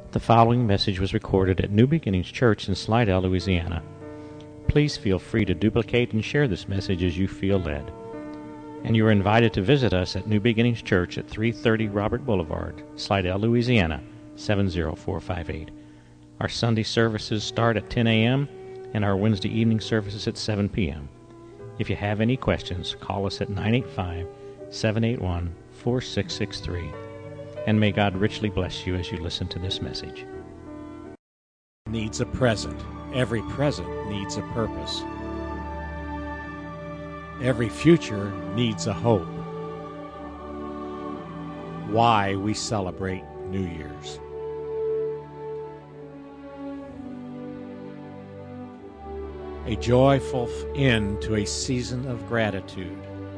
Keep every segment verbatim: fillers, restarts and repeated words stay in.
The following message was recorded at New Beginnings Church in Slidell, Louisiana. Please feel free to duplicate and share this message as you feel led. And you are invited to visit us at New Beginnings Church at three thirty Robert Boulevard, Slidell, Louisiana, seven zero four five eight. Our Sunday services start at ten a.m. and our Wednesday evening services at seven p.m. If you have any questions, call us at nine eight five, seven eight one, four six six three. And may God richly bless you as you listen to this message. Needs a present. Every present needs a purpose. Every future needs a hope. Why we celebrate New Year's. A joyful end to a season of gratitude.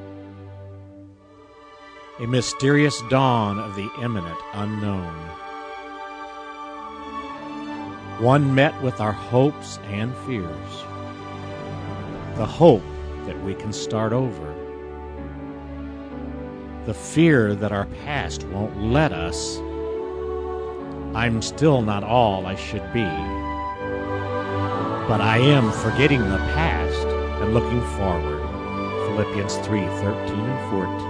A mysterious dawn of the imminent unknown. One met with our hopes and fears. The hope that we can start over. The fear that our past won't let us. I'm still not all I should be. But I am forgetting the past and looking forward. Philippians three thirteen and fourteen.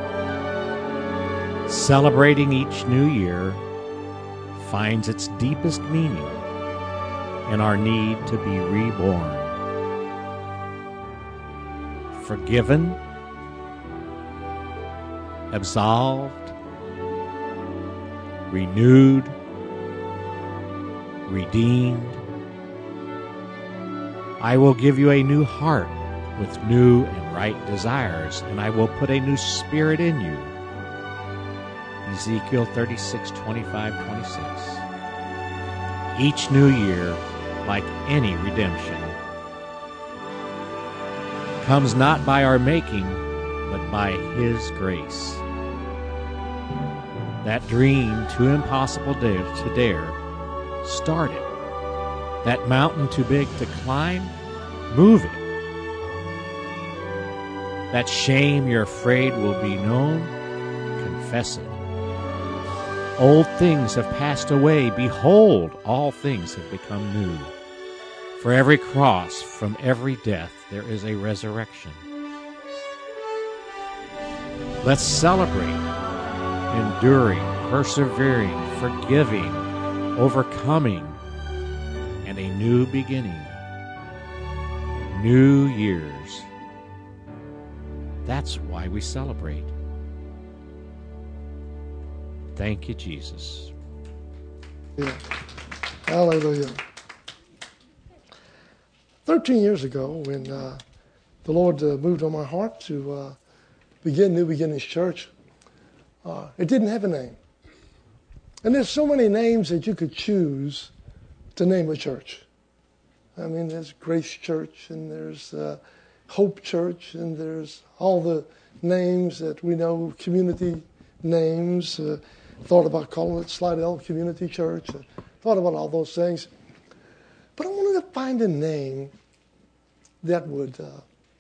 Celebrating each new year finds its deepest meaning in our need to be reborn. Forgiven, absolved, renewed, redeemed. I will give you a new heart with new and right desires, and I will put a new spirit in you. Ezekiel thirty-six, twenty-five, twenty-six. Each new year, like any redemption, comes not by our making, but by His grace. That dream too impossible to dare, start it. That mountain too big to climb, move it. That shame you're afraid will be known, confess it. Old things have passed away. Behold, all things have become new. For every cross, from every death, there is a resurrection. Let's celebrate, enduring, persevering, forgiving, overcoming, and a new beginning. New Year's. That's why we celebrate. Thank you, Jesus. Yeah. Hallelujah. Thirteen years ago, when uh, the Lord uh, moved on my heart to uh, begin New Beginnings Church, uh, it didn't have a name. And there's so many names that you could choose to name a church. I mean, there's Grace Church, and there's uh, Hope Church, and there's all the names that we know, community names. Uh, thought about calling it Slidell Community Church. Uh, thought about all those things. But I wanted to find a name that would uh,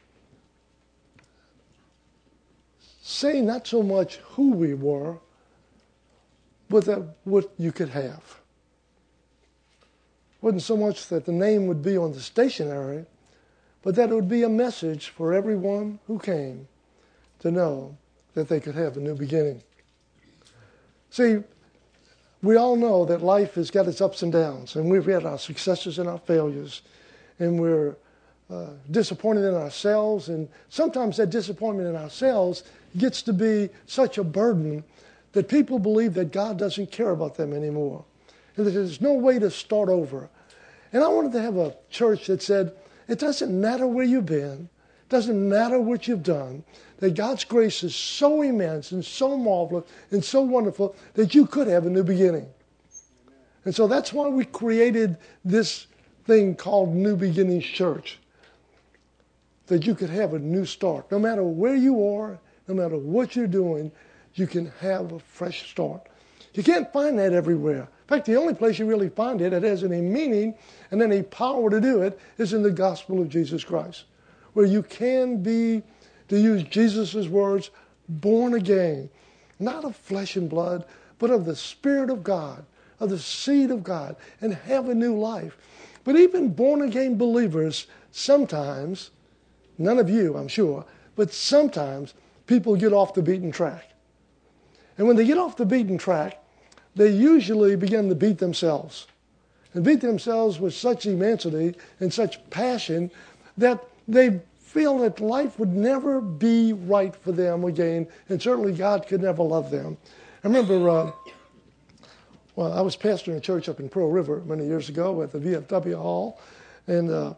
say not so much who we were, but that what you could have. Wasn't so much that the name would be on the stationery, but that it would be a message for everyone who came to know that they could have a new beginning. See, we all know that life has got its ups and downs, and we've had our successes and our failures, and we're uh, disappointed in ourselves, and sometimes that disappointment in ourselves gets to be such a burden that people believe that God doesn't care about them anymore, and that there's no way to start over. And I wanted to have a church that said, it doesn't matter where you've been, it doesn't matter what you've done, that God's grace is so immense and so marvelous and so wonderful that you could have a new beginning. And so that's why we created this thing called New Beginnings Church, that you could have a new start. No matter where you are, no matter what you're doing, you can have a fresh start. You can't find that everywhere. In fact, the only place you really find it that has any meaning and any power to do it is in the gospel of Jesus Christ, where you can be, to use Jesus' words, born again, not of flesh and blood, but of the Spirit of God, of the seed of God and have a new life. But even born-again believers, sometimes, none of you, I'm sure, but sometimes people get off the beaten track. And when they get off the beaten track, they usually begin to beat themselves. And beat themselves with such immensity and such passion that they feel that life would never be right for them again, and certainly God could never love them. I remember, uh, well, I was pastoring a church up in Pearl River many years ago at the V F W Hall, and uh,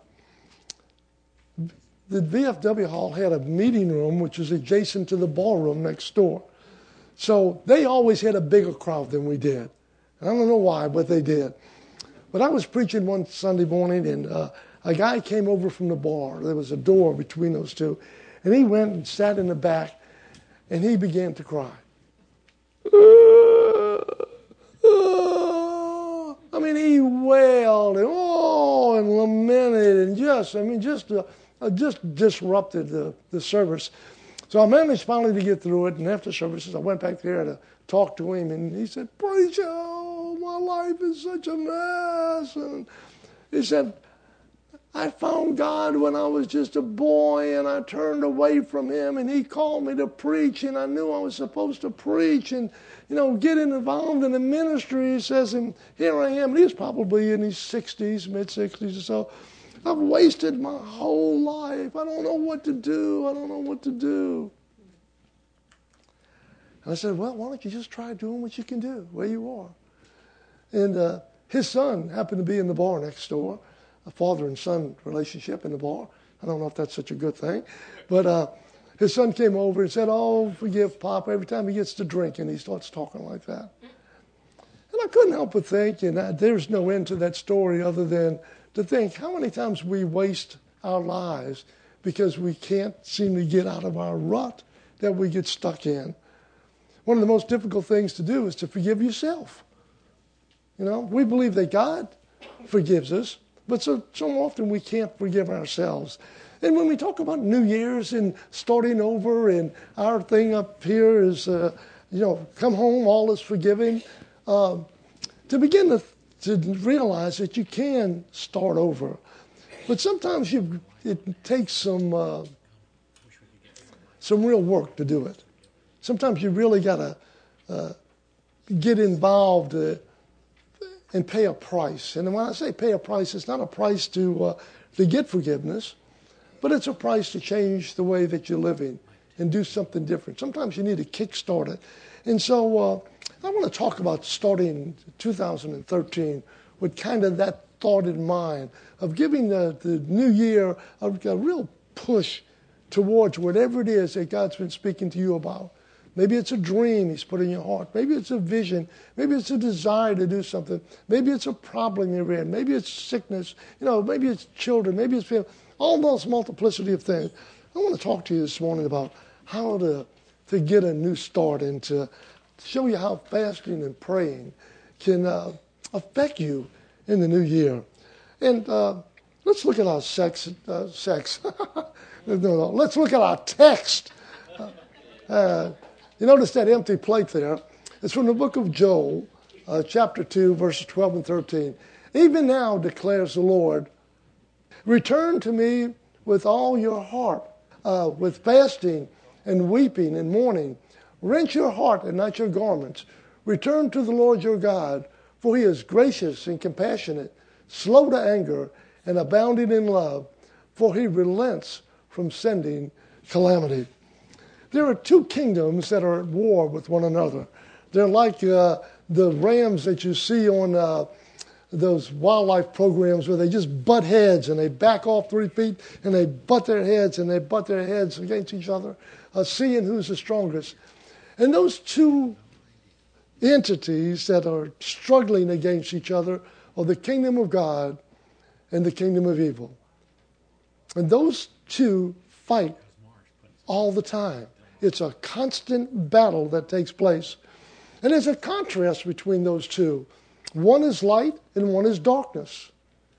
the V F W Hall had a meeting room which was adjacent to the ballroom next door. So they always had a bigger crowd than we did. I don't know why, but they did. But I was preaching one Sunday morning, and uh, a guy came over from the bar. There was a door between those two. And he went and sat in the back, and he began to cry. I mean, he wailed and oh, and lamented, and just, I mean, just, uh, just disrupted the, the service. So I managed finally to get through it, and after services, I went back there to talk to him, and he said, "Preacher, oh, my life is such a mess." And he said, "I found God when I was just a boy, and I turned away from Him, and He called me to preach, and I knew I was supposed to preach, and, you know, get involved in the ministry." He says, and here I am. And he was probably in his sixties, mid-sixties or so. "I've wasted my whole life. I don't know what to do. I don't know what to do." And I said, "Well, why don't you just try doing what you can do where you are?" And uh, his son happened to be in the bar next door, a father and son relationship in the bar. I don't know if that's such a good thing. But uh, his son came over and said, "Oh, forgive Pop." Every time he gets to drinking, he starts talking like that. And I couldn't help but think, and I, there's no end to that story other than to think how many times we waste our lives because we can't seem to get out of our rut that we get stuck in. One of the most difficult things to do is to forgive yourself. You know, we believe that God forgives us, but so, so often we can't forgive ourselves. And when we talk about New Year's and starting over, and our thing up here is, uh, you know, come home, all is forgiven, uh, to begin to to realize that you can start over. But sometimes you, it takes some uh, some real work to do it. Sometimes you really got to uh, get involved uh, and pay a price. And when I say pay a price, it's not a price to uh, to get forgiveness, but it's a price to change the way that you're living and do something different. Sometimes you need to kickstart it. And so uh, I want to talk about starting two thousand thirteen with kind of that thought in mind of giving the, the new year a, a real push towards whatever it is that God's been speaking to you about. Maybe it's a dream He's put in your heart. Maybe it's a vision. Maybe it's a desire to do something. Maybe it's a problem you're in. Maybe it's sickness. You know, maybe it's children. Maybe it's family. All those multiplicity of things. I want to talk to you this morning about how to, to get a new start and to show you how fasting and praying can uh, affect you in the new year. And uh, let's look at our sex. Uh, sex. no, no, let's look at our text. Uh, you notice that empty plate there? It's from the book of Joel, uh, chapter two, verses twelve and thirteen. "Even now, declares the Lord, return to me with all your heart, uh, with fasting and weeping and mourning. Rent your heart and not your garments. Return to the Lord your God, for He is gracious and compassionate, slow to anger, and abounding in love, for He relents from sending calamity." There are two kingdoms that are at war with one another. They're like uh, the rams that you see on uh, those wildlife programs where they just butt heads and they back off three feet and they butt their heads and they butt their heads against each other, uh, seeing who's the strongest. And those two entities that are struggling against each other are the kingdom of God and the kingdom of evil. And those two fight all the time. It's a constant battle that takes place. And there's a contrast between those two. One is light and one is darkness.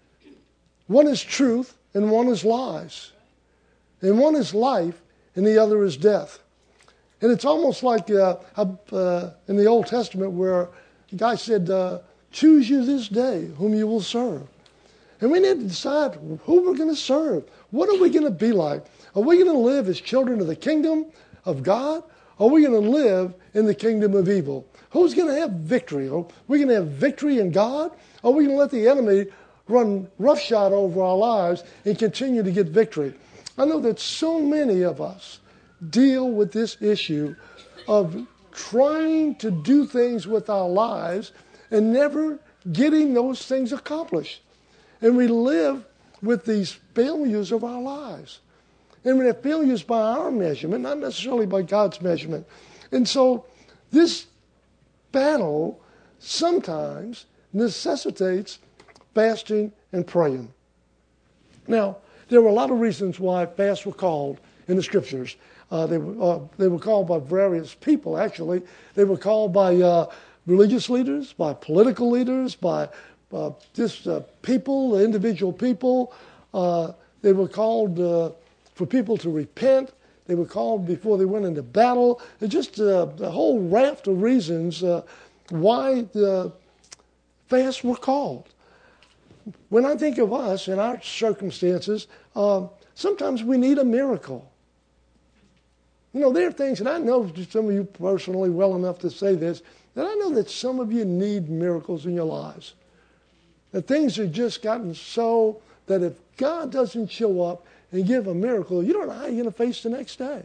One is truth and one is lies. And one is life and the other is death. And it's almost like uh, uh, in the Old Testament where the guy said, uh, choose you this day whom you will serve. And we need to decide who we're going to serve. What are we going to be like? Are we going to live as children of the kingdom of God? Or are we going to live in the kingdom of evil? Who's going to have victory? Are we going to have victory in God? Or are we going to let the enemy run roughshod over our lives and continue to get victory? I know that so many of us deal with this issue of trying to do things with our lives and never getting those things accomplished. And we live with these failures of our lives. And we have failures by our measurement, not necessarily by God's measurement. And so this battle sometimes necessitates fasting and praying. Now, there were a lot of reasons why fasts were called in the Scriptures. Uh, they, were, uh, they were called by various people, actually. They were called by uh, religious leaders, by political leaders, by uh, just uh, people, individual people. Uh, they were called uh, for people to repent. They were called before they went into battle. It's just uh, a whole raft of reasons uh, why the fasts were called. When I think of us in our circumstances, uh, sometimes we need a miracle. You know, there are things, and I know some of you personally well enough to say this, that I know that some of you need miracles in your lives. That things have just gotten so that if God doesn't show up and give a miracle, you don't know how you're going to face the next day.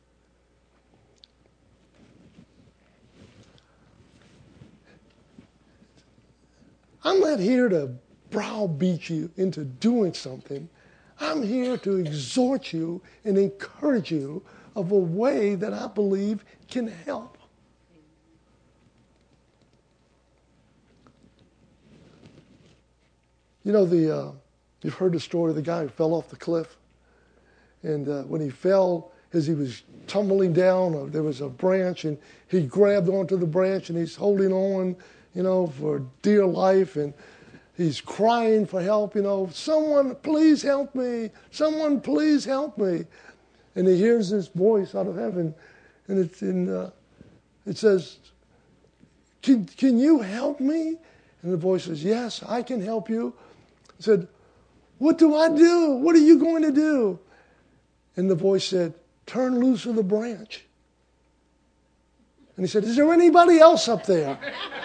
I'm not here to browbeat you into doing something. I'm here to exhort you and encourage you of a way that I believe can help. You know, the uh, you've heard the story of the guy who fell off the cliff. And uh, when he fell, as he was tumbling down, uh, there was a branch, and he grabbed onto the branch, and he's holding on, you know, for dear life, and he's crying for help, you know, someone please help me, someone please help me. And he hears this voice out of heaven, and it's in, uh, it says, can, can you help me? And the voice says, yes, I can help you. He said, what do I do? What are you going to do? And the voice said, turn loose of the branch. And he said, is there anybody else up there?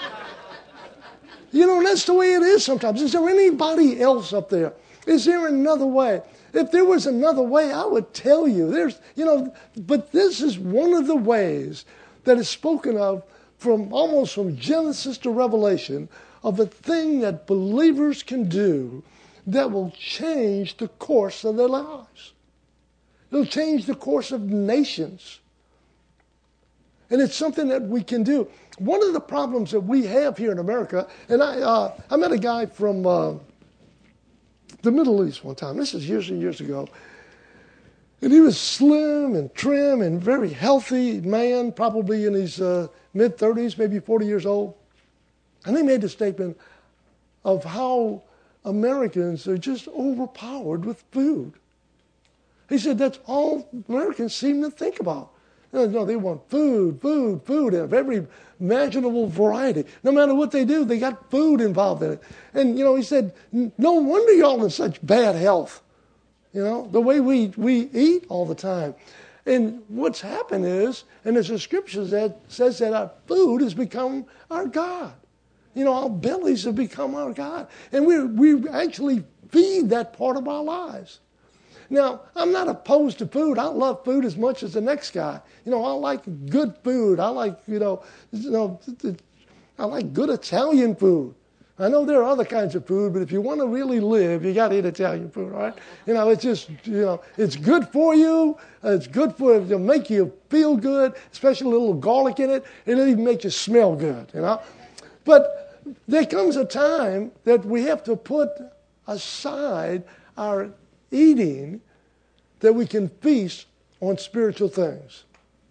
You know, that's the way it is sometimes. Is there anybody else up there? Is there another way? If there was another way, I would tell you. There's, you know, but this is one of the ways that is spoken of from almost from Genesis to Revelation of a thing that believers can do that will change the course of their lives. It'll change the course of nations. And it's something that we can do. One of the problems that we have here in America, and I uh, I met a guy from uh, the Middle East one time. This is years and years ago. And he was slim and trim and very healthy man, probably in his uh, mid-thirties, maybe forty years old. And he made the statement of how Americans are just overpowered with food. He said that's all Americans seem to think about. No, they want food, food, food of every imaginable variety. No matter what they do, they got food involved in it. And, you know, he said, no wonder y'all in such bad health. You know, the way we, we eat all the time. And what's happened is, and there's a scripture that says that our food has become our God. You know, our bellies have become our God. And we we actually feed that part of our lives. Now, I'm not opposed to food. I love food as much as the next guy. You know, I like good food. I like, you know, you know, I like good Italian food. I know there are other kinds of food, but if you want to really live, you got to eat Italian food, right? You know, it's just, you know, it's good for you. It's good for, it'll make you feel good, especially a little garlic in it. It'll even make you smell good, you know. But there comes a time that we have to put aside our eating that we can feast on spiritual things.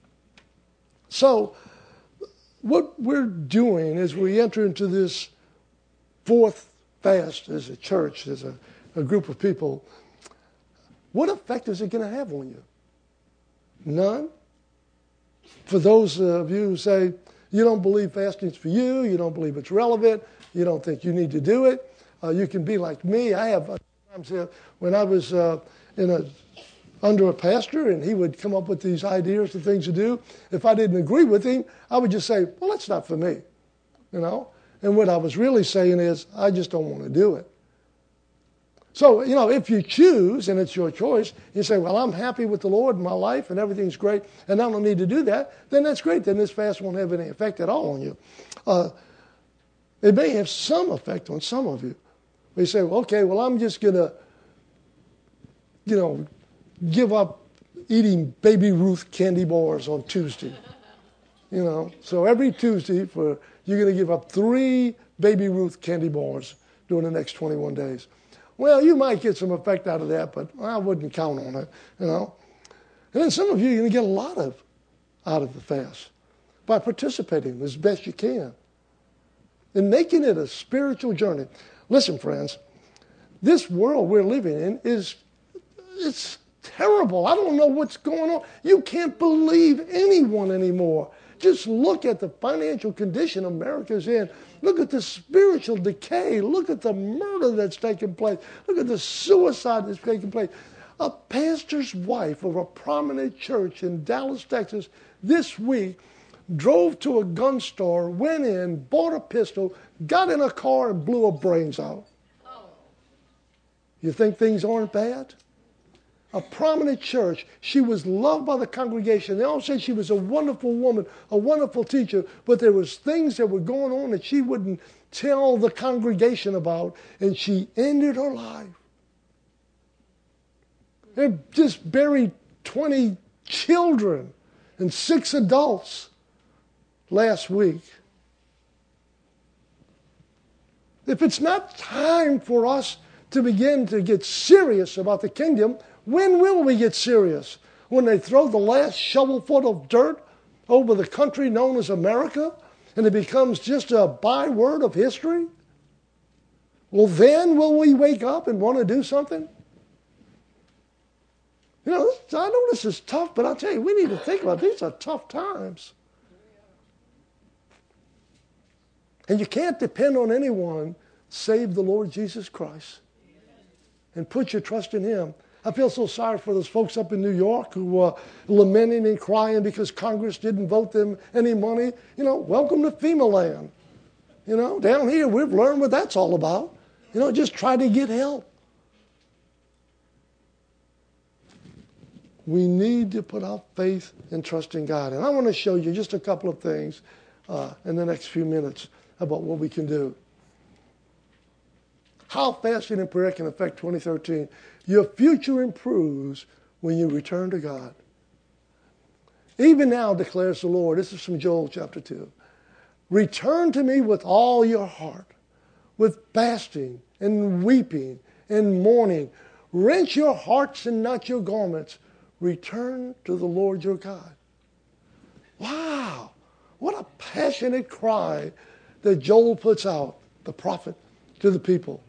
So what we're doing as we enter into this fourth fast as a church, as a, a group of people, what effect is it going to have on you? None. For those of you who say you don't believe fasting is for you, you don't believe it's relevant, you don't think you need to do it. Uh, you can be like me. I have uh, times uh, when I was uh, in a under a pastor and he would come up with these ideas of things to do. If I didn't agree with him, I would just say, well, that's not for me, you know. And what I was really saying is, I just don't want to do it. So, you know, if you choose, and it's your choice, you say, well, I'm happy with the Lord in my life and everything's great, and I don't need to do that, then that's great. Then this fast won't have any effect at all on you. Uh, it may have some effect on some of you. You say, well, okay, well, I'm just going to, you know, give up eating Baby Ruth candy bars on Tuesday. You know, so every Tuesday for you're going to give up three Baby Ruth candy bars during the next twenty-one days. Well, you might get some effect out of that, but I wouldn't count on it, you know. And then some of you are going to get a lot of out of the fast by participating as best you can and making it a spiritual journey. Listen, friends, this world we're living in is it's terrible. I don't know what's going on. You can't believe anyone anymore. Just look at the financial condition America's in. Look at the spiritual decay. Look at the murder that's taking place. Look at the suicide that's taking place. A pastor's wife of a prominent church in Dallas, Texas, this week drove to a gun store, went in, bought a pistol, got in a car, and blew her brains out. You think things aren't bad? A prominent church. She was loved by the congregation. They all said she was a wonderful woman, a wonderful teacher, but there was things that were going on that she wouldn't tell the congregation about, and she ended her life. They just buried twenty children and six adults last week. If it's not time for us to begin to get serious about the kingdom, when will we get serious? When they throw the last shovelful of dirt over the country known as America and it becomes just a byword of history? Well, then will we wake up and want to do something? You know, I know this is tough, but I'll tell you, we need to think about it. These are tough times. And you can't depend on anyone save the Lord Jesus Christ and put your trust in Him. I feel so sorry for those folks up in New York who are lamenting and crying because Congress didn't vote them any money. You know, welcome to FEMA land. You know, down here we've learned what that's all about. You know, just try to get help. We need to put our faith and trust in God. And I want to show you just a couple of things uh, in the next few minutes about what we can do. How fasting and prayer can affect twenty thirteen. Your future improves when you return to God. Even now, declares the Lord, this is from Joel chapter two. Return to me with all your heart, with fasting and weeping and mourning. Rent your hearts and not your garments. Return to the Lord your God. Wow, what a passionate cry that Joel puts out, the prophet, to the people.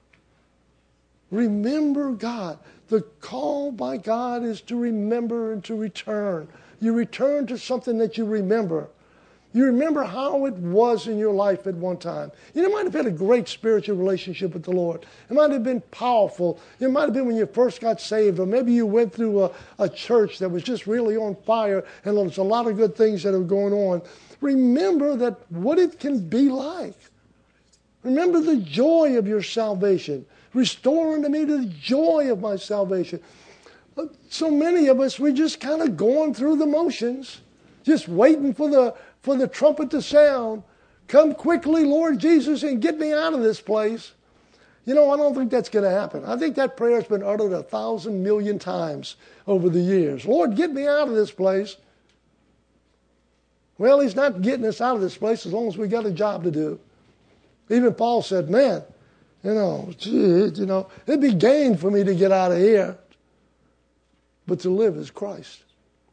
Remember God. The call by God is to remember and to return. You return to something that you remember. You remember how it was in your life at one time. You might have had a great spiritual relationship with the Lord. It might have been powerful. It might have been when you first got saved, or maybe you went through a, a church that was just really on fire and there's a lot of good things that are going on. Remember that what it can be like. Remember the joy of your salvation. Restore unto me the joy of my salvation. So many of us, we're just kind of going through the motions, just waiting for the for the trumpet to sound. Come quickly, Lord Jesus, and get me out of this place. You know, I don't think that's going to happen. I think that prayer has been uttered a thousand million times over the years. Lord, get me out of this place. Well, He's not getting us out of this place as long as we got a job to do. Even Paul said, man, You know, gee, you know, it'd be gain for me to get out of here. But to live is Christ.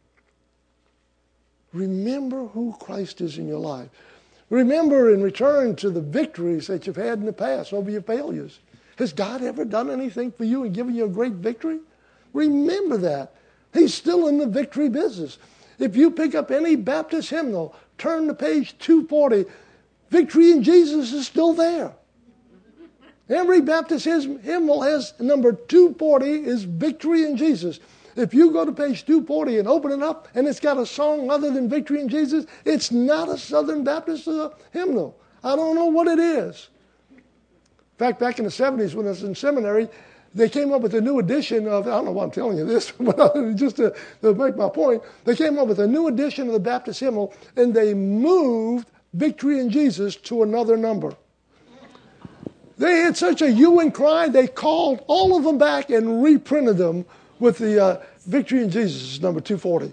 Remember who Christ is in your life. Remember and return to the victories that you've had in the past over your failures. Has God ever done anything for you and given you a great victory? Remember that. He's still in the victory business. If you pick up any Baptist hymnal, turn to page two forty, Victory in Jesus is still there. Every Baptist hymnal has number two forty is Victory in Jesus. If you go to page two forty and open it up and it's got a song other than Victory in Jesus, it's not a Southern Baptist uh, hymnal. I don't know what it is. In fact, back in the seventies when I was in seminary, they came up with a new edition of, I don't know why I'm telling you this, but just to, to make my point, they came up with a new edition of the Baptist hymnal and they moved Victory in Jesus to another number. They had such a hue and cry, they called all of them back and reprinted them with the uh, Victory in Jesus, number two forty.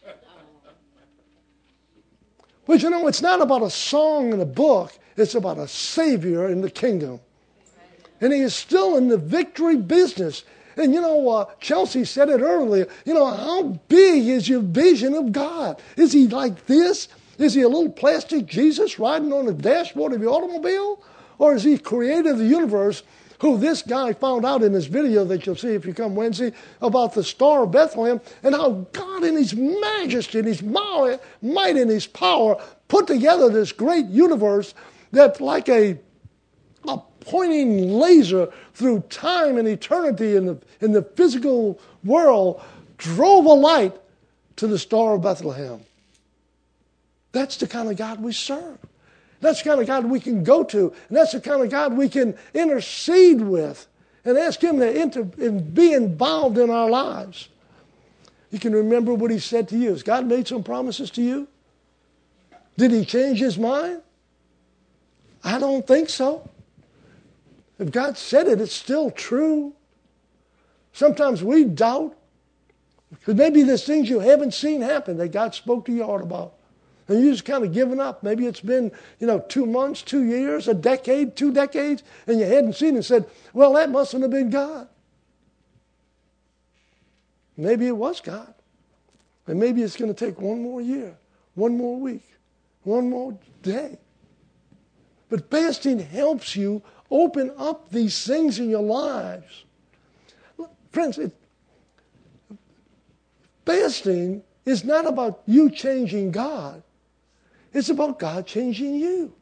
But you know, it's not about a song in a book. It's about a Savior in the kingdom. And he is still in the victory business. And you know, uh, Chelsea said it earlier. You know, how big is your vision of God? Is he like this? Is he a little plastic Jesus riding on the dashboard of your automobile? Or is he creator of the universe, who this guy found out in this video that you'll see if you come Wednesday about the Star of Bethlehem and how God in his majesty and his might and his power put together this great universe that like a, a pointing laser through time and eternity in the, in the physical world drove a light to the Star of Bethlehem. That's the kind of God we serve. That's the kind of God we can go to. And that's the kind of God we can intercede with and ask him to inter- and be involved in our lives. You can remember what he said to you. Has God made some promises to you? Did he change his mind? I don't think so. If God said it, it's still true. Sometimes we doubt. Because maybe there's things you haven't seen happen that God spoke to your heart about. And you just kind of given up. Maybe it's been, you know, two months, two years, a decade, two decades, and you hadn't seen it and said, well, that mustn't have been God. Maybe it was God. And maybe it's going to take one more year, one more week, one more day. But fasting helps you open up these things in your lives. Friends, it, fasting is not about you changing God. It's about God changing you.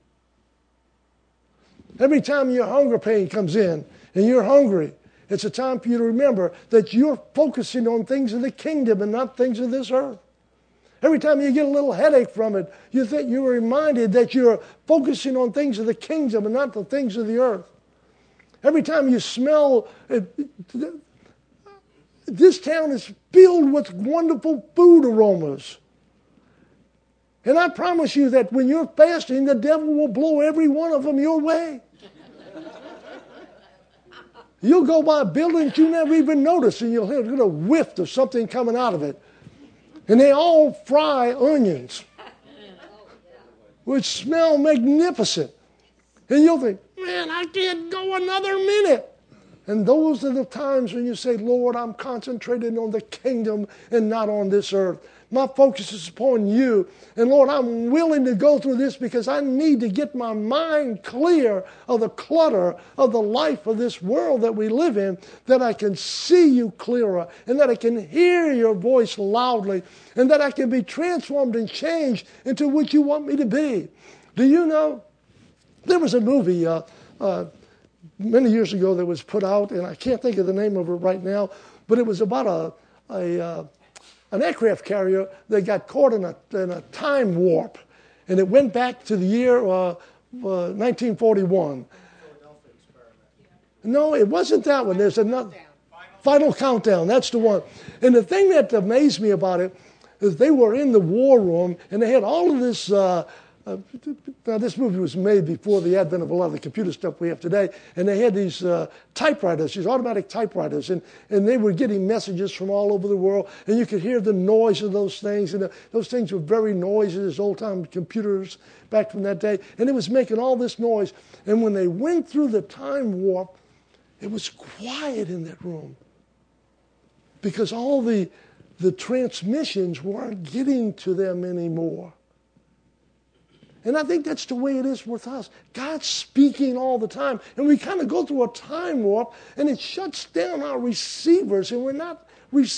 Every time your hunger pain comes in and you're hungry, it's a time for you to remember that you're focusing on things of the kingdom and not things of this earth. Every time you get a little headache from it, you think you're reminded that you're focusing on things of the kingdom and not the things of the earth. Every time you smell, this town is filled with wonderful food aromas. And I promise you that when you're fasting, the devil will blow every one of them your way. You'll go by buildings you never even noticed, and you'll hear a whiff of something coming out of it. And they all fry onions, which smell magnificent. And you'll think, man, I can't go another minute. And those are the times when you say, Lord, I'm concentrated on the kingdom and not on this earth. My focus is upon you. And Lord, I'm willing to go through this because I need to get my mind clear of the clutter of the life of this world that we live in, that I can see you clearer and that I can hear your voice loudly and that I can be transformed and changed into what you want me to be. Do you know, there was a movie uh, uh, many years ago that was put out, and I can't think of the name of it right now, but it was about a, a uh, an aircraft carrier that got caught in a, in a time warp, and it went back to the year uh, uh, nineteen forty-one. No, it wasn't that one. There's another. Final Countdown, that's the one. And the thing that amazed me about it is they were in the war room, and they had all of this. Uh, uh, now, this movie was made before the advent of a lot of the computer stuff we have today, and they had these uh, typewriters, these automatic typewriters, and, and they were getting messages from all over the world, and you could hear the noise of those things, and the, those things were very noisy, those old-time computers back from that day, and it was making all this noise. And when they went through the time warp, it was quiet in that room because all the, the transmissions weren't getting to them anymore. And I think that's the way it is with us. God's speaking all the time. And we kind of go through a time warp, and it shuts down our receivers, and we're not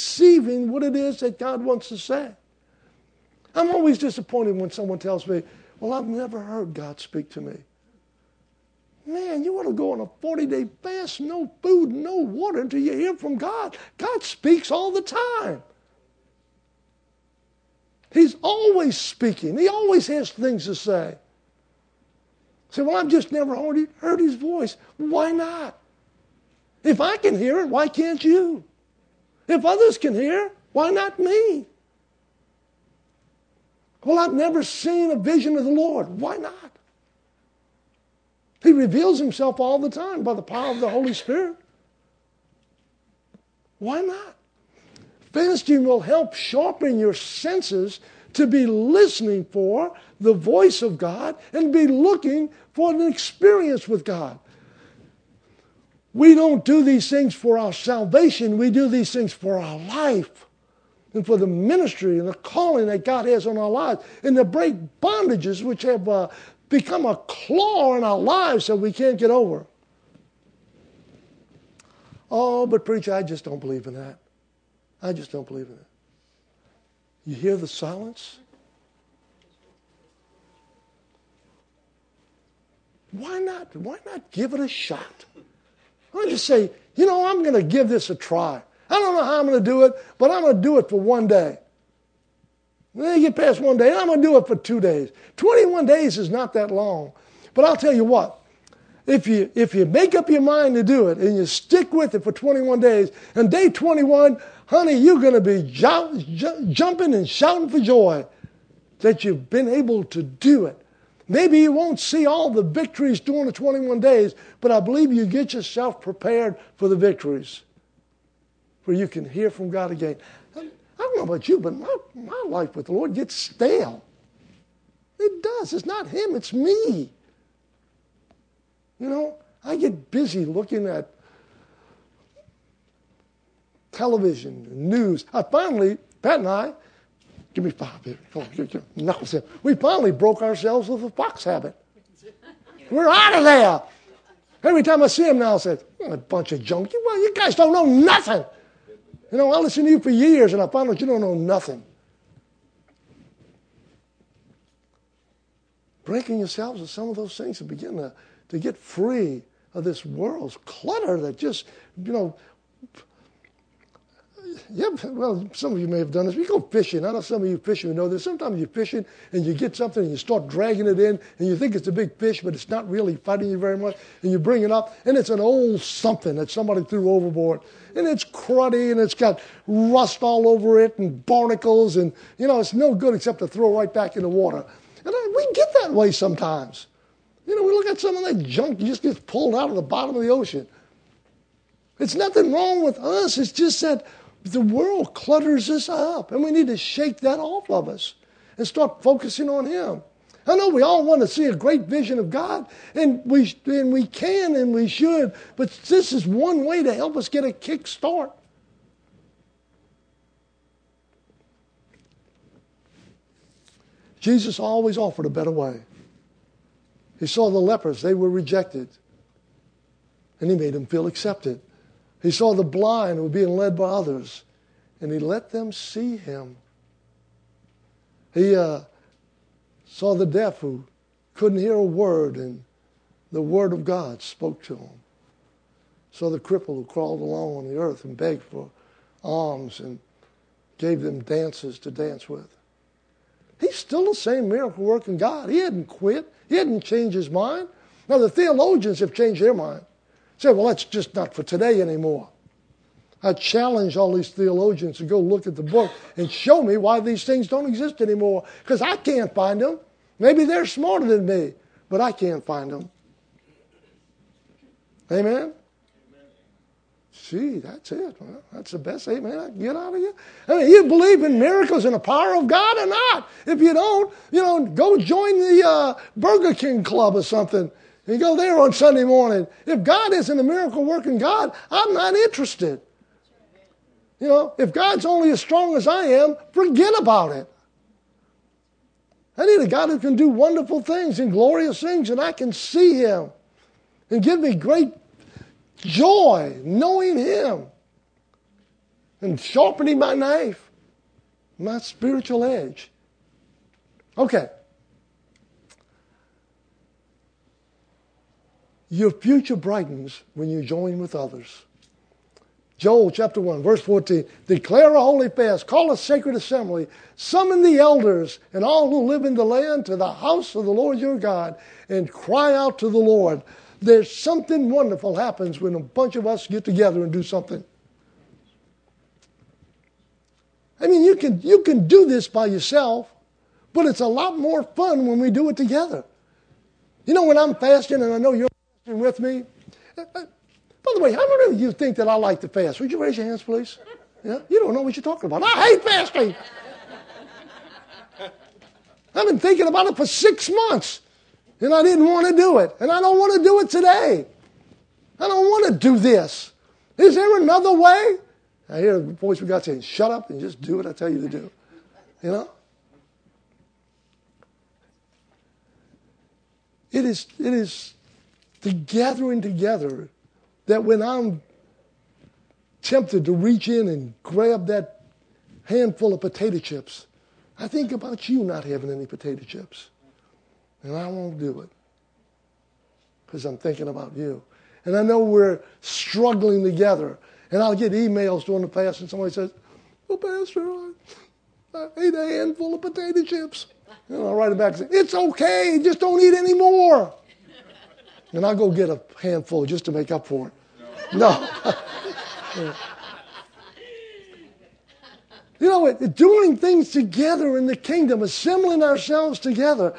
receiving what it is that God wants to say. I'm always disappointed when someone tells me, Well, I've never heard God speak to me. Man, you want to go on a forty-day fast, no food, no water until you hear from God. God speaks all the time. He's always speaking. He always has things to say. Say, well, I've just never heard, heard his voice. Why not? If I can hear it, why can't you? If others can hear, why not me? Well, I've never seen a vision of the Lord. Why not? He reveals himself all the time by the power of the Holy Spirit. Why not? Fasting will help sharpen your senses to be listening for the voice of God and be looking for an experience with God. We don't do these things for our salvation. We do these things for our life and for the ministry and the calling that God has on our lives and to break bondages which have uh, become a claw in our lives that we can't get over. Oh, but preacher, I just don't believe in that. I just don't believe in it. You hear the silence? Why not? Why not give it a shot? Why don't you say, you know, I'm going to give this a try. I don't know how I'm going to do it, but I'm going to do it for one day. And then you get past one day, and I'm going to do it for two days. twenty-one days is not that long. But I'll tell you what. If you, if you make up your mind to do it and you stick with it for twenty-one days, and day twenty-one, honey, you're going to be ju- ju- jumping and shouting for joy that you've been able to do it. Maybe you won't see all the victories during the twenty-one days, but I believe you get yourself prepared for the victories, where you can hear from God again. I don't know about you, but my, my life with the Lord gets stale. It does. It's not him, it's me. You know, I get busy looking at television, news. I finally, Pat and I, give me five here. Come on, give, give, knuckles in. We finally broke ourselves with the fox habit. We're out of there. Every time I see him now, I say, oh, a bunch of junk. You, well, you guys don't know nothing. You know, I listened to you for years, and I found out you don't know nothing. Breaking yourselves of some of those things and begin to, to get free of this world's clutter that just, you know, yeah, well, some of you may have done this. You go fishing. I know some of you fishing know this. Sometimes you're fishing and you get something and you start dragging it in and you think it's a big fish, but it's not really fighting you very much. And you bring it up and it's an old something that somebody threw overboard. And it's cruddy and it's got rust all over it and barnacles and, you know, it's no good except to throw right back in the water. And I, we get that way sometimes. You know, we look at some of that junk that just gets pulled out of the bottom of the ocean. It's nothing wrong with us. It's just that the world clutters us up, and we need to shake that off of us and start focusing on him. I know we all want to see a great vision of God, and we and we can and we should, but this is one way to help us get a kick start. Jesus always offered a better way. He saw the lepers, they were rejected, and he made them feel accepted. He saw the blind who were being led by others, and he let them see him. He uh, saw the deaf who couldn't hear a word, and the word of God spoke to him. Saw the cripple who crawled along on the earth and begged for alms and gave them dances to dance with. He's still the same miracle working God. He hadn't quit. He hadn't changed his mind. Now the theologians have changed their mind. Say, well, that's just not for today anymore. I challenge all these theologians to go look at the book and show me why these things don't exist anymore, because I can't find them. Maybe they're smarter than me, but I can't find them. Amen? Amen. See, that's it. Well, that's the best amen I can get out of you. I mean, you believe in miracles and the power of God or not? If you don't, you know, go join the uh, Burger King Club or something. You go there on Sunday morning. If God isn't a miracle-working God, I'm not interested. You know, if God's only as strong as I am, forget about it. I need a God who can do wonderful things and glorious things, and I can see him and give me great joy knowing him and sharpening my knife, my spiritual edge. Okay. Your future brightens when you join with others. Joel chapter one, verse fourteen. Declare a holy fast, call a sacred assembly, summon the elders and all who live in the land to the house of the Lord your God, and cry out to the Lord. There's something wonderful happens when a bunch of us get together and do something. I mean, you can, you can do this by yourself, but it's a lot more fun when we do it together. You know, when I'm fasting, and I know you're fasting with me. By the way, how many of you think that I like to fast? Would you raise your hands, please? Yeah? You don't know what you're talking about. I hate fasting. I've been thinking about it for six months, and I didn't want to do it, and I don't want to do it today. I don't want to do this. Is there another way? I hear a voice from God saying, shut up and just do what I tell you to do. You know? It is, it is the gathering together that when I'm tempted to reach in and grab that handful of potato chips, I think about you not having any potato chips. And I won't do it because I'm thinking about you. And I know we're struggling together. And I'll get emails during the fast and somebody says, well, Pastor, I, I ate a handful of potato chips. And I'll write it back and say, it's okay, just don't eat any more. And I'll go get a handful just to make up for it. No. no. You know, doing things together in the kingdom, assembling ourselves together.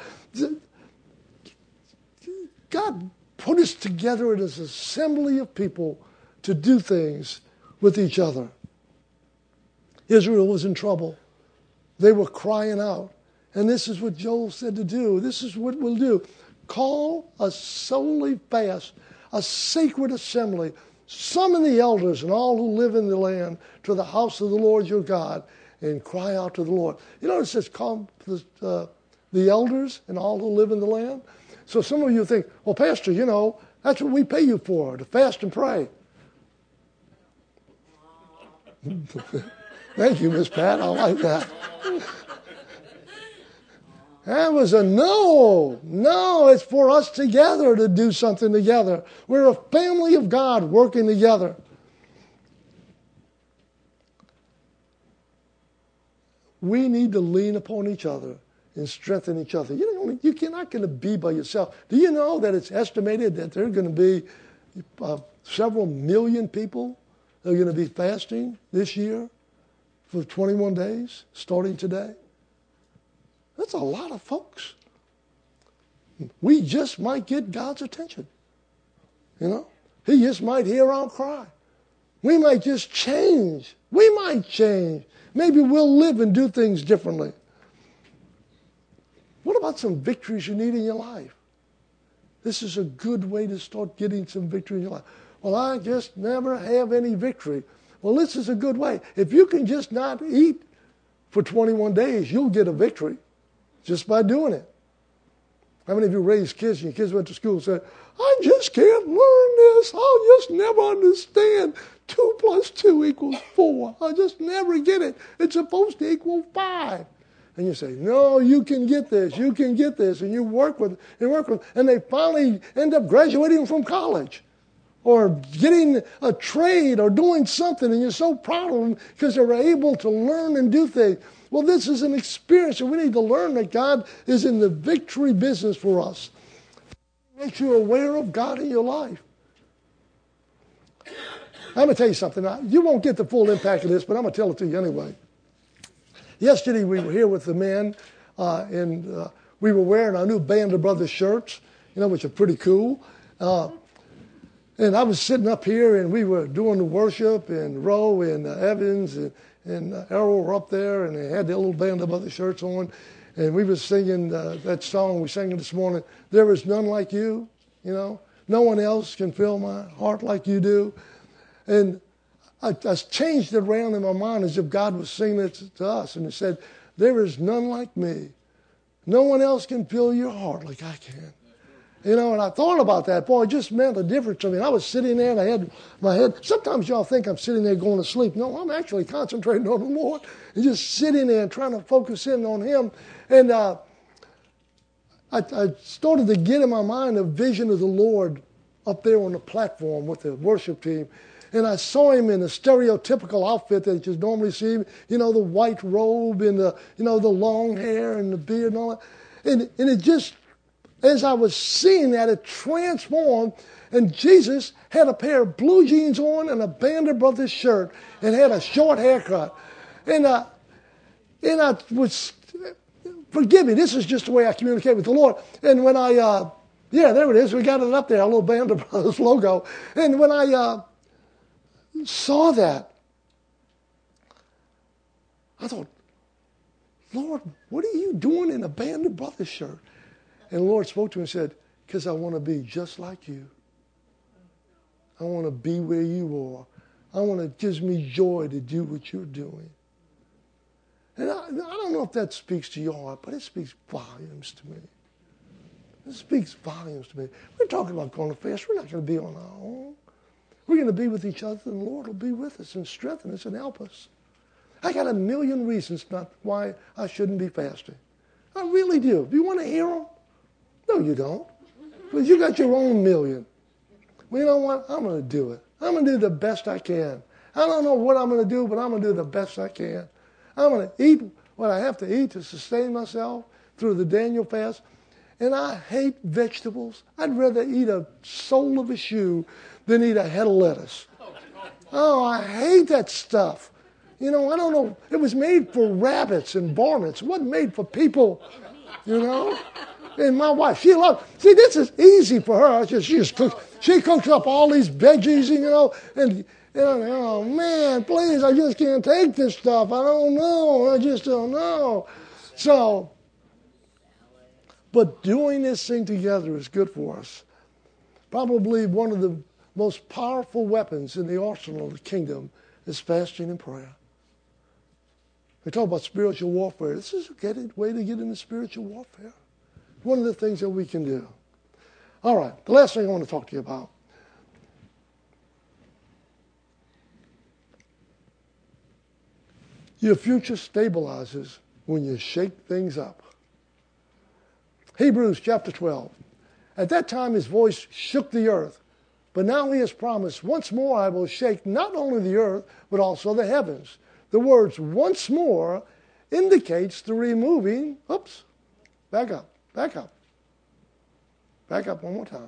God put us together as an assembly of people to do things with each other. Israel was in trouble. They were crying out. And this is what Joel said to do. This is what we'll do. Call a solely fast, a sacred assembly. Summon the elders and all who live in the land to the house of the Lord your God and cry out to the Lord. You know, it says call the, uh, the elders and all who live in the land. So some of you think, well, Pastor, you know, that's what we pay you for, to fast and pray. Thank you, Miss Pat. I like that. That was a no. No, it's for us together to do something together. We're a family of God working together. We need to lean upon each other and strengthen each other. You know, you're not going to be by yourself. Do you know that it's estimated that there are going to be uh, several million people that are going to be fasting this year for twenty-one days, starting today? That's a lot of folks. We just might get God's attention. You know? He just might hear our cry. We might just change. We might change. Maybe we'll live and do things differently. What about some victories you need in your life? This is a good way to start getting some victory in your life. Well, I just never have any victory. Well, this is a good way. If you can just not eat for twenty-one days, you'll get a victory just by doing it. How many of you raised kids and your kids went to school and said, I just can't learn this. I'll just never understand. Two plus two equals four. I just never get it. It's supposed to equal five. And you say, no, you can get this. You can get this. And you work with and work with and they finally end up graduating from college or getting a trade or doing something. And you're so proud of them because they're able to learn and do things. Well, this is an experience, and we need to learn that God is in the victory business for us. It makes you aware of God in your life. I'm going to tell you something. You won't get the full impact of this, but I'm going to tell it to you anyway. Yesterday, we were here with the men, uh, and uh, we were wearing our new Band of Brothers shirts, you know, which are pretty cool. Uh, and I was sitting up here, and we were doing the worship, and Roe and uh, Evans and And uh, Errol were up there, and they had their little Band of Brothers shirts on. And we were singing uh, that song we sang this morning, There Is None Like You, you know. No one else can fill my heart like you do. And I, I changed it around in my mind as if God was singing it to, to us. And it said, there is none like me. No one else can fill your heart like I can. You know, and I thought about that. Boy, it just meant a difference to me. And I was sitting there and I had my head. Sometimes y'all think I'm sitting there going to sleep. No, I'm actually concentrating on the Lord and just sitting there and trying to focus in on Him. And uh, I, I started to get in my mind a vision of the Lord up there on the platform with the worship team. And I saw him in a stereotypical outfit that you normally see, you know, the white robe and the, you know, the long hair and the beard and all that. And, and it just, as I was seeing that, it transformed. And Jesus had a pair of blue jeans on and a Band of Brothers shirt and had a short haircut. And, uh, and I was, forgive me, this is just the way I communicate with the Lord. And when I, uh, yeah, there it is. We got it up there, a little Band of Brothers logo. And when I uh, saw that, I thought, Lord, what are you doing in a Band of Brothers shirt? And the Lord spoke to me and said, because I want to be just like you. I want to be where you are. I want to, it gives me joy to do what you're doing. And I, I don't know if that speaks to your heart, but it speaks volumes to me. It speaks volumes to me. We're talking about going to fast. We're not going to be on our own. We're going to be with each other, and the Lord will be with us and strengthen us and help us. I got a million reasons not why I shouldn't be fasting. I really do. Do you want to hear them? No, you don't. Because you got your own million. Well, you know what? I'm going to do it. I'm going to do the best I can. I don't know what I'm going to do, but I'm going to do the best I can. I'm going to eat what I have to eat to sustain myself through the Daniel fast. And I hate vegetables. I'd rather eat a sole of a shoe than eat a head of lettuce. Oh, I hate that stuff. You know, I don't know. It was made for rabbits and varmints. It wasn't made for people, you know. And my wife, she loves, see, this is easy for her. She just cooks, she cooks up all these veggies, you know, and, and oh, man, please, I just can't take this stuff. I don't know. I just don't know. So, but doing this thing together is good for us. Probably one of the most powerful weapons in the arsenal of the kingdom is fasting and prayer. We talk about spiritual warfare. This is a way to get into spiritual warfare. One of the things that we can do. All right, the last thing I want to talk to you about. Your future stabilizes when you shake things up. Hebrews chapter twelve. At that time his voice shook the earth, but now he has promised, once more I will shake not only the earth, but also the heavens. The words once more indicates the removing, oops, back up. Back up. Back up one more time.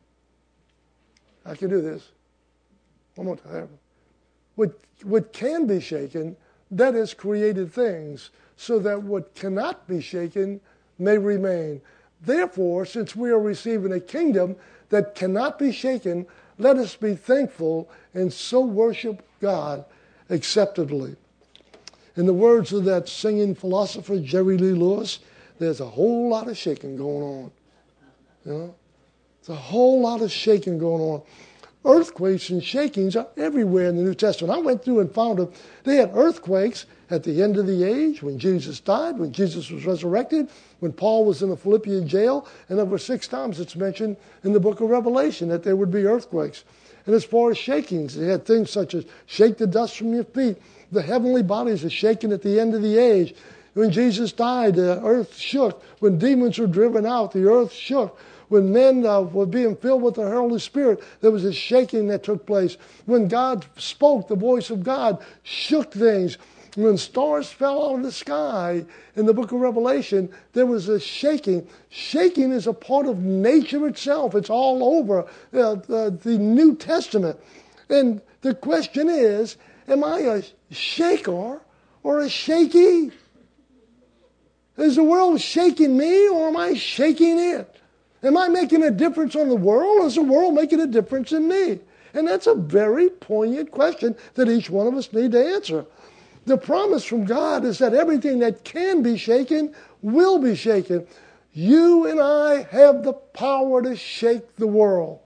I can do this. One more time. What, what can be shaken, that is created things, so that what cannot be shaken may remain. Therefore, since we are receiving a kingdom that cannot be shaken, let us be thankful and so worship God acceptably. In the words of that singing philosopher, Jerry Lee Lewis, there's a whole lot of shaking going on. You know? There's a whole lot of shaking going on. Earthquakes and shakings are everywhere in the New Testament. I went through and found them. They had earthquakes at the end of the age, when Jesus died, when Jesus was resurrected, when Paul was in the Philippian jail, and over six times it's mentioned in the book of Revelation that there would be earthquakes. And as far as shakings, they had things such as shake the dust from your feet. The heavenly bodies are shaken at the end of the age. When Jesus died, the earth shook. When demons were driven out, the earth shook. When men uh, were being filled with the Holy Spirit, there was a shaking that took place. When God spoke, the voice of God shook things. When stars fell out of the sky in the book of Revelation, there was a shaking. Shaking is a part of nature itself. It's all over uh, the, the New Testament. And the question is, am I a shaker or a shaky? Is the world shaking me, or am I shaking it? Am I making a difference on the world, or is the world making a difference in me? And that's a very poignant question that each one of us need to answer. The promise from God is that everything that can be shaken will be shaken. You and I have the power to shake the world.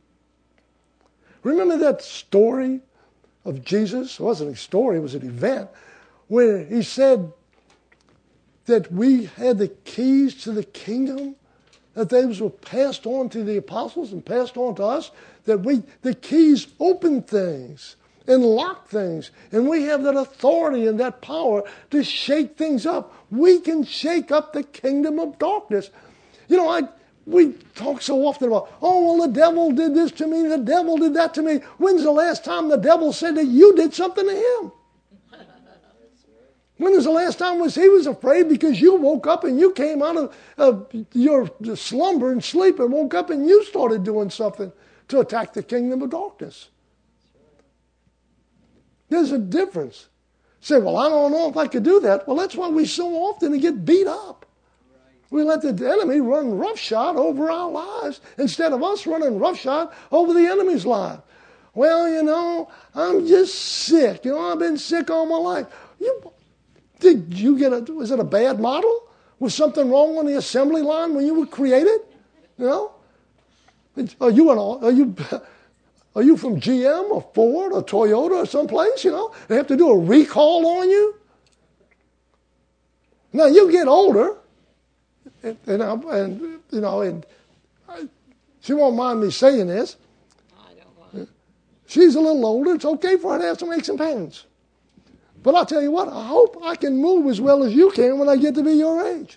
Remember that story of Jesus? It wasn't a story, it was an event, where he said that we had the keys to the kingdom, that those were passed on to the apostles and passed on to us, that we the keys open things and lock things, and we have that authority and that power to shake things up. We can shake up the kingdom of darkness. You know, I we talk so often about, oh, well, the devil did this to me, the devil did that to me. When's the last time the devil said that you did something to him? When was the last time was he was afraid because you woke up and you came out of uh, your slumber and sleep and woke up and you started doing something to attack the kingdom of darkness? There's a difference. Say, well, I don't know if I could do that. Well, that's why we so often get beat up. We let the enemy run roughshod over our lives instead of us running roughshod over the enemy's life. Well, you know, I'm just sick. You know, I've been sick all my life. You, did you get a, was it a bad model? Was something wrong on the assembly line when you were created? You know? Are you, an, are you, are you from G M or Ford or Toyota or someplace, you know? They have to do a recall on you? Now, you get older, and, and, and you know, and I, she won't mind me saying this. I don't mind. She's a little older. It's okay for her to have some aches and pains. But I'll tell you what, I hope I can move as well as you can when I get to be your age.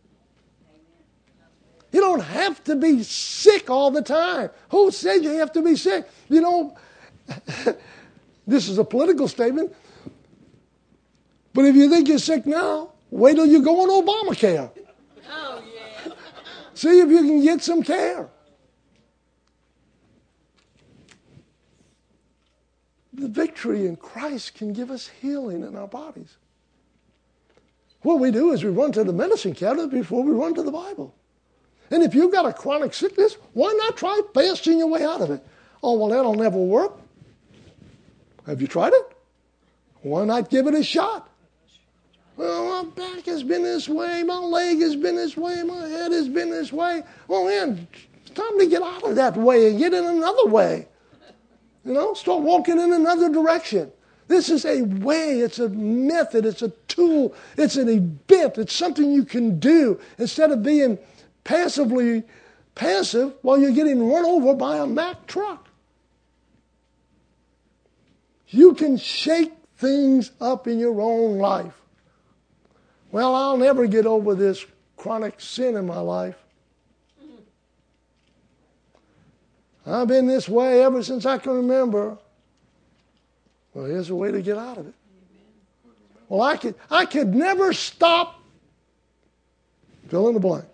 You don't have to be sick all the time. Who said you have to be sick? You know, this is a political statement. But if you think you're sick now, wait till you go on Obamacare. Oh, yeah. See if you can get some care. The victory in Christ can give us healing in our bodies. What we do is we run to the medicine cabinet before we run to the Bible. And if you've got a chronic sickness, why not try fasting your way out of it? Oh, well, that'll never work. Have you tried it? Why not give it a shot? Well, my back has been this way, my leg has been this way, my head has been this way. Well, man, it's time to get out of that way and get in another way. You know, start walking in another direction. This is a way, it's a method, it's a tool, it's an event, it's something you can do instead of being passively passive while you're getting run over by a Mack truck. You can shake things up in your own life. Well, I'll never get over this chronic sin in my life. I've been this way ever since I can remember. Well, here's a way to get out of it. Well, I could, I could never stop. Fill in the blank.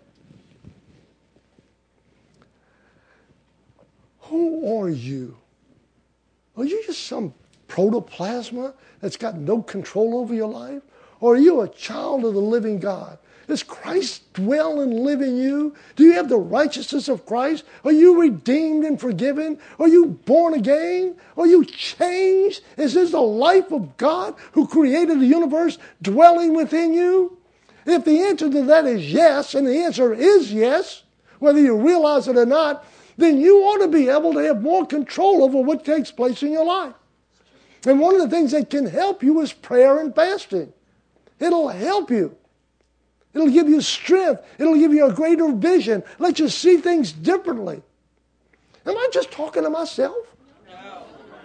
Who are you? Are you just some protoplasma that's got no control over your life? Or are you a child of the living God? Does Christ dwell and live in you? Do you have the righteousness of Christ? Are you redeemed and forgiven? Are you born again? Are you changed? Is this the life of God who created the universe dwelling within you? If the answer to that is yes, and the answer is yes, whether you realize it or not, then you ought to be able to have more control over what takes place in your life. And one of the things that can help you is prayer and fasting. It'll help you. It'll give you strength. It'll give you a greater vision. Let you see things differently. Am I just talking to myself? No.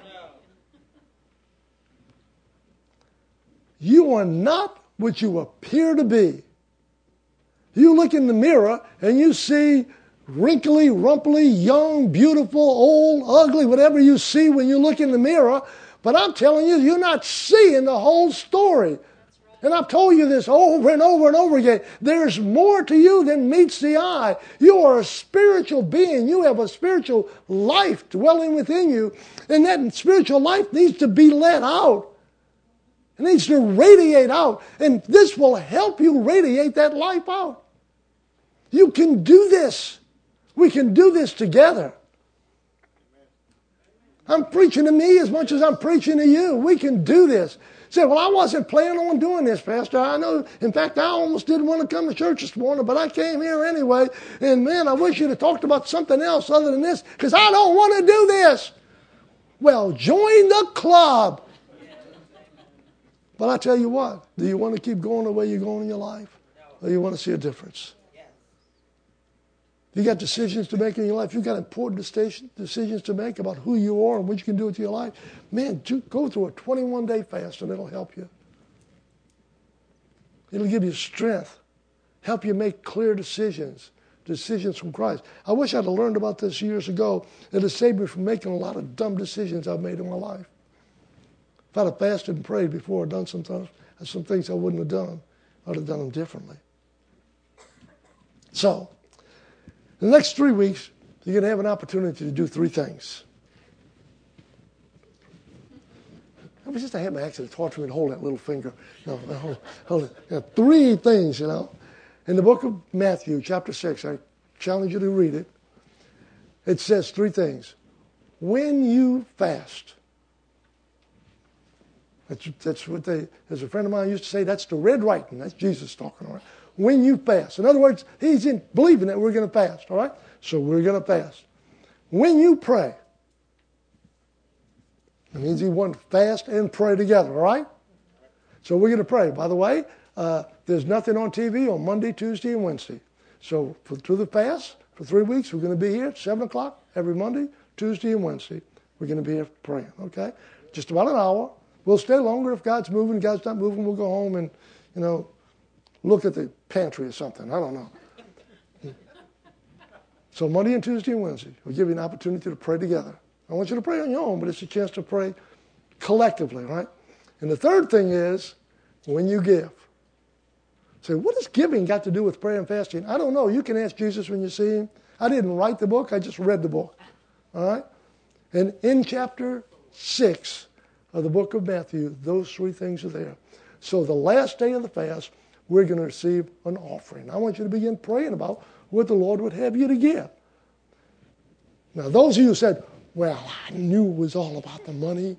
You are not what you appear to be. You look in the mirror and you see wrinkly, rumply, young, beautiful, old, ugly, whatever you see when you look in the mirror. But I'm telling you, you're not seeing the whole story. And I've told you this over and over and over again. There's more to you than meets the eye. You are a spiritual being. You have a spiritual life dwelling within you. And that spiritual life needs to be let out. It needs to radiate out. And this will help you radiate that life out. You can do this. We can do this together. I'm preaching to me as much as I'm preaching to you. We can do this. Say, well, I wasn't planning on doing this, Pastor. I know, in fact, I almost didn't want to come to church this morning, but I came here anyway. And man, I wish you'd have talked about something else other than this, because I don't want to do this. Well, join the club. But I tell you what, do you want to keep going the way you're going in your life? Or do you want to see a difference? You got decisions to make in your life. You've got important decisions to make about who you are and what you can do with your life. Man, go through a twenty-one day fast and it'll help you. It'll give you strength, help you make clear decisions, decisions from Christ. I wish I'd have learned about this years ago. It has saved me from making a lot of dumb decisions I've made in my life. If I'd have fasted and prayed before I'd done some, th- some things I wouldn't have done, I'd have done them differently. So, in the next three weeks, you're going to have an opportunity to do three things. It was just a habit accident. It's hard for me to hold that little finger. No, no, hold, hold it. You know, three things, you know. In the book of Matthew, chapter six, I challenge you to read it. It says three things. When you fast. That's, that's what they, as a friend of mine used to say, that's the red writing. That's Jesus talking, all right? When you fast. In other words, he's in believing that we're going to fast, all right? So we're going to fast. When you pray. It means he wants fast and pray together, all right? So we're going to pray. By the way, uh, there's nothing on T V on Monday, Tuesday, and Wednesday. So for, through the fast, for three weeks, we're going to be here at seven o'clock every Monday, Tuesday, and Wednesday. We're going to be here praying, okay? Just about an hour. We'll stay longer if God's moving. God's not moving, we'll go home and, you know, look at the pantry or something. I don't know. So Monday and Tuesday and Wednesday, we'll give you an opportunity to pray together. I want you to pray on your own, but it's a chance to pray collectively, right? And the third thing is when you give. Say, what does giving got to do with prayer and fasting? I don't know. You can ask Jesus when you see him. I didn't write the book. I just read the book. All right? And in chapter six of the book of Matthew, those three things are there. So the last day of the fast, we're going to receive an offering. I want you to begin praying about what the Lord would have you to give. Now, those of you who said, well, I knew it was all about the money.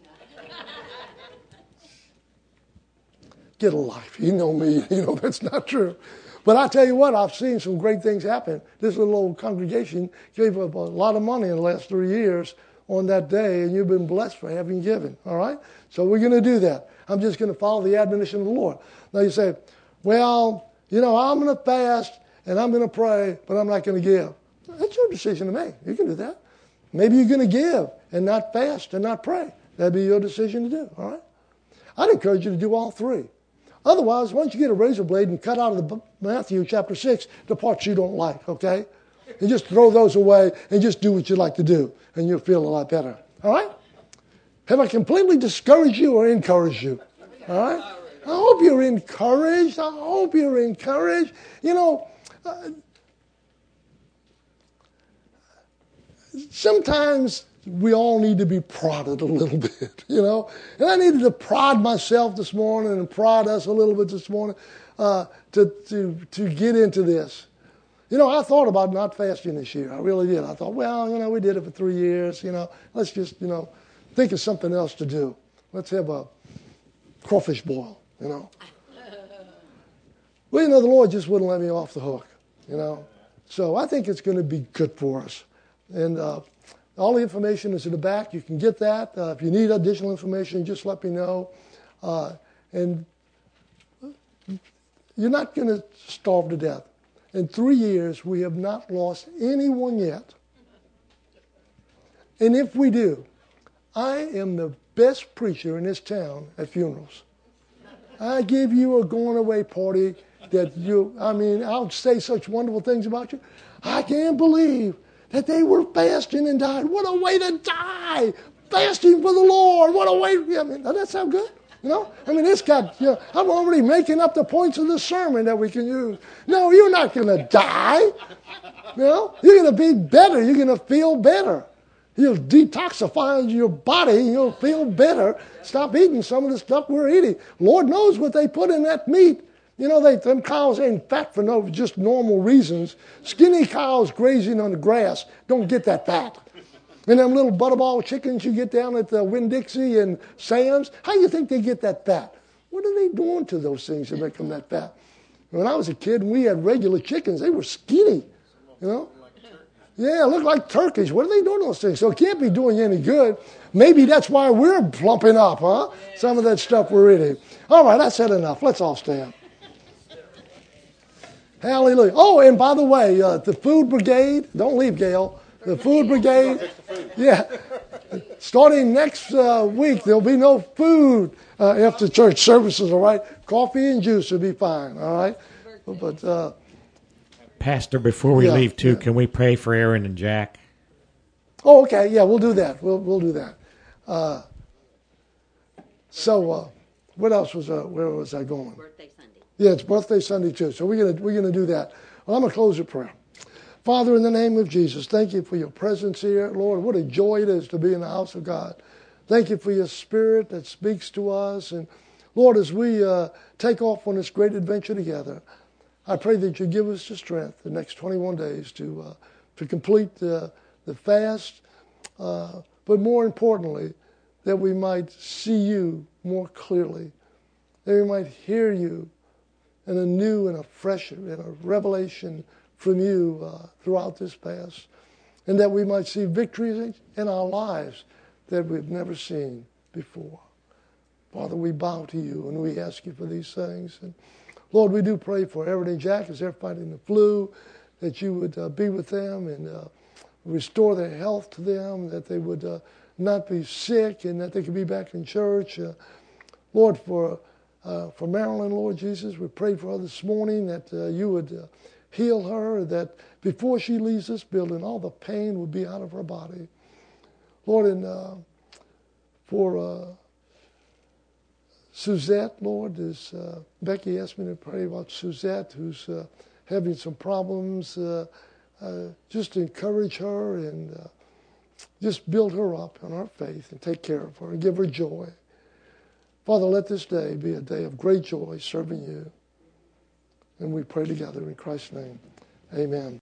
Get a life. You know me. You know that's not true. But I tell you what, I've seen some great things happen. This little old congregation gave up a lot of money in the last three years on that day, and you've been blessed for having given. All right? So we're going to do that. I'm just going to follow the admonition of the Lord. Now you say, well, you know, I'm going to fast and I'm going to pray, but I'm not going to give. That's your decision to make. You can do that. Maybe you're going to give and not fast and not pray. That'd be your decision to do, all right? I'd encourage you to do all three. Otherwise, why don't you get a razor blade and cut out of the Matthew chapter six the parts you don't like, okay? And just throw those away and just do what you like to do, and you'll feel a lot better, all right? Have I completely discouraged you or encouraged you, all right? I hope you're encouraged. I hope you're encouraged. You know, uh, sometimes we all need to be prodded a little bit, you know. And I needed to prod myself this morning and prod us a little bit this morning uh, to, to, to get into this. You know, I thought about not fasting this year. I really did. I thought, well, you know, we did it for three years. You know, let's just, you know, think of something else to do. Let's have a crawfish boil, you know. Well, you know, the Lord just wouldn't let me off the hook, you know. So I think it's going to be good for us. And uh, all the information is in the back. You can get that. Uh, if you need additional information, just let me know. Uh, and you're not going to starve to death. In three years, we have not lost anyone yet. And if we do, I am the best preacher in this town at funerals. I give you a going-away party that you, I mean, I'll say such wonderful things about you. I can't believe that they were fasting and died. What a way to die! Fasting for the Lord. What a way! I mean, doesn't that sound good? You know? I mean, it's got, you know, I'm already making up the points of the sermon that we can use. No, you're not going to die. You know? You're going to be better. You're going to feel better. You'll detoxify your body. You'll feel better. Stop eating some of the stuff we're eating. Lord knows what they put in that meat. You know, they, them cows ain't fat for no just normal reasons. Skinny cows grazing on the grass don't get that fat. And them little butterball chickens you get down at the Winn-Dixie and Sam's, how do you think they get that fat? What are they doing to those things to make them that fat? When I was a kid and we had regular chickens, they were skinny, you know? Yeah, look like turkeys. What are they doing to those things? So it can't be doing you any good. Maybe that's why we're plumping up, huh? Some of that stuff we're eating. All right, I said enough. Let's all stand. Hallelujah. Oh, and by the way, uh, the food brigade, don't leave, Gail. The food brigade, yeah. Starting next uh, week, there'll be no food uh, after church services, all right? Coffee and juice will be fine, all right? But uh, Pastor, before we Yeah, leave, too, yeah. can we pray for Aaron and Jack? Oh, okay. Yeah, we'll do that. We'll we'll do that. Uh, so, uh, what else was uh, where was I going? Birthday Sunday. Yeah, it's birthday Sunday too. So we're gonna we're gonna do that. Well, I'm gonna close with prayer. Father, in the name of Jesus, thank you for your presence here, Lord. What a joy it is to be in the house of God. Thank you for your Spirit that speaks to us, and Lord, as we uh, take off on this great adventure together, I pray that you give us the strength the next twenty-one days to uh, to complete the the fast, uh, but more importantly, that we might see you more clearly, that we might hear you in a new and a fresh and a revelation from you uh, throughout this fast, and that we might see victories in our lives that we've never seen before. Father, we bow to you and we ask you for these things. And Lord, we do pray for Aaron and Jack as they're fighting the flu, that you would uh, be with them and uh, restore their health to them, that they would uh, not be sick and that they could be back in church. Uh, Lord, for uh, for Marilyn, Lord Jesus, we prayed for her this morning that uh, you would uh, heal her, that before she leaves this building, all the pain would be out of her body. Lord, and uh, for uh, Suzette, Lord, as uh, Becky asked me to pray about Suzette, who's uh, having some problems, uh, uh, just encourage her and uh, just build her up in our faith and take care of her and give her joy. Father, let this day be a day of great joy serving you. And we pray together in Christ's name. Amen.